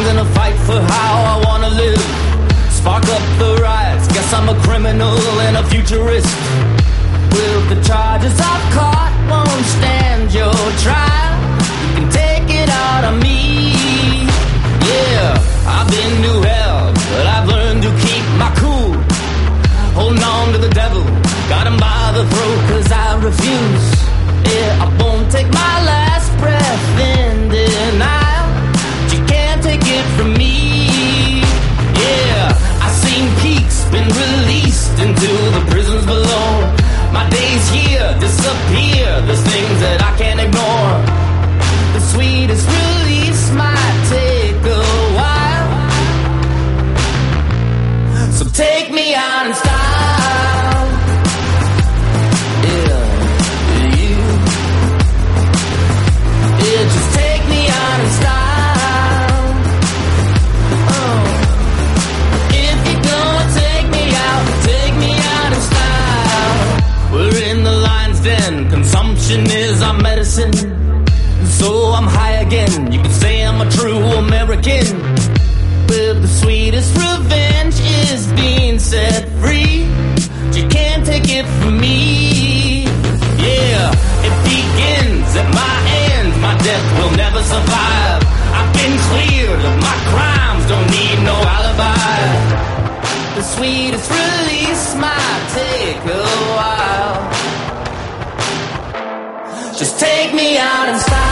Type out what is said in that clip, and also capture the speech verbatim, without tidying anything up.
gonna fight for how I wanna live. Spark up the riots, guess I'm a criminal and a futurist. Well, the charges I've caught won't stand your trial. You can take it out on me. Yeah, I've been to hell, but I've learned to keep my cool. Holding on to the devil, got him by the throat, cause I refuse. Yeah, I won't take my last breath in denial. But you can't take it from me. Yeah, I've seen peaks been released into the prisons below. My days here disappear, there's things that I can't ignore. The sweetest release might take a while, so take me out in style. Yeah, you. Yeah, just take me out in style. Oh, if you're gonna take me out, take me out in style. We're in the lion's den, consumption is our medicine. So I'm high again, you can say I'm a true American. Well, the sweetest revenge is being set free. You can't take it from me. Yeah, it begins at my end, my death will never survive. I've been cleared of my crimes, don't need no alibi. The sweetest release might take a while. Just take me out in style.